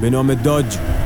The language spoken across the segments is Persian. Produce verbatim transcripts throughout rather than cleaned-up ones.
به نام داج.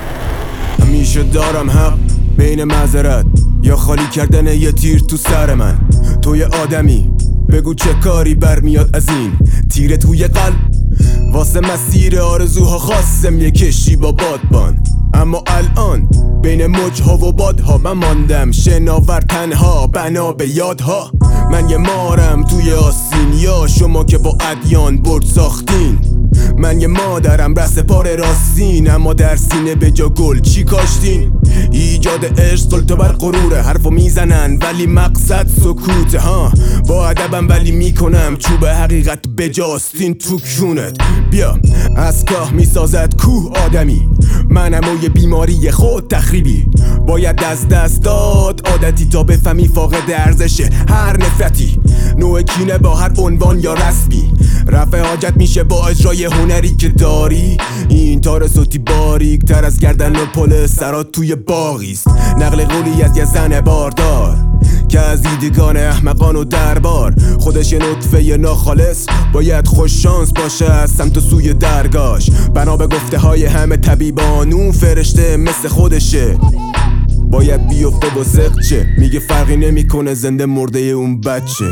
همیشه دارم حق بین معذرت یا خالی کردن یه تیر تو سر من. توی آدمی بگو چه کاری برمیاد از این تیر توی قلب. واسه مسیر آرزوها خواستم یه کشی با بادبان، اما الان بین موجها و بادها من ماندم شناور تنها بنا به یادها. من یه مارم توی آستین یا شما که با ادیان برد ساختین. من یه مادرم رس پار راستین، اما در سینه به جا گل چی کاشتین؟ ایجاد عشق سلطه بر غروره، حرفو میزنن ولی مقصد سکوته ها. با ادبم ولی میکنم چوب حقیقت بجاستین تو کونت. بیا از کاه میسازد کوه آدمی، منم و یه بیماری خود تخریبی. باید از دست داد عادتی تا بفهمی فاقد ارزشه هر نفرتی. نوع کینه با هر عنوان یا رسمی رفع حاجت میشه با اجرای هنری که داری. این تار صوتی باریک تر از گردن و پل سرات توی باغیست. نقل قولی از یه زن باردار که از دیدگان احمقان و دربار خودش یه نطفه ناخالص باید خوش شانس باشه از سمت و سوی درگاش. بنا به گفته های همه طبیبانون فرشته مثل خودشه باید بیفته با زقچه. میگه فرقی نمیکنه زنده مرده اون بچه.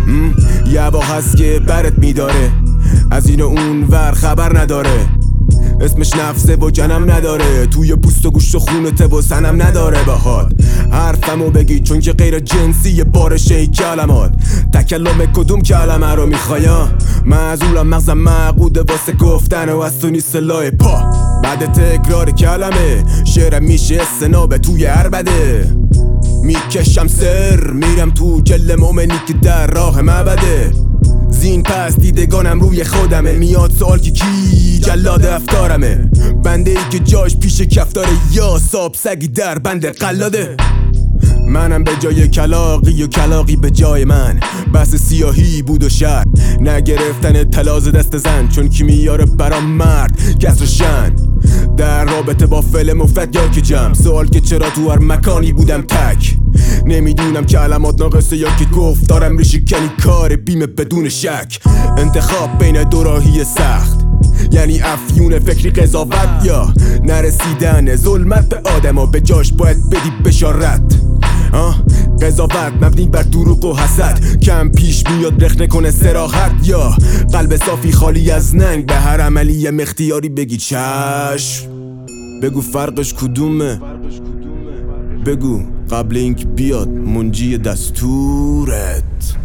یه هوا هست که برت میداره از این و اون ور خبر نداره. اسمش نفسه و جنم نداره، توی پوست و گوشت و خونته و سنم نداره باهات. حرفمو بگی چون که غیر جنسی یه بارشه ای کلمات. تکلم کدوم کلمه رو میخوایا؟ معزولم مغزم معقوده واسه گفتن و از تو نیست سلاح پا. بعد تکرار کلمه شعرم میشه سنابه توی عربده. میکشم سر میرم تو جل مومنی که در راه مبده. زین پس دیدگانم روی خودمه، میاد سوال که کی جلاد افکارمه. بنده ای که جاش پیش کفتاره یا ساب سگی در بند قلاده. منم به جای کلاقی و کلاقی به جای من. بس سیاهی بود و شر نگرفتن تلاز دست زن، چون کی میاره برام مرد کسر شن. در رابطه با فعل مفرد یا که جمع، سوال که چرا تو هر مکانی بودم تک. نمیدونم کلمات ناقصه یا که گفت دارم ریشی کنی کار بیمه بدون شک. انتخاب بین دو راهی سخت، یعنی افیون فکری قضاوت یا نرسیدن ظلمت به آدم ها به جاش باید بدی بشارت. قضاوت مبنی بر دروغ و حسد کم پیش میاد رخ نکنه سراحت، یا قلب صافی خالی از ننگ به هر عملی مختیاری بگی چشم. بگو فرقش کدومه، بگو قبل اینکه بیاد منجی دستورت.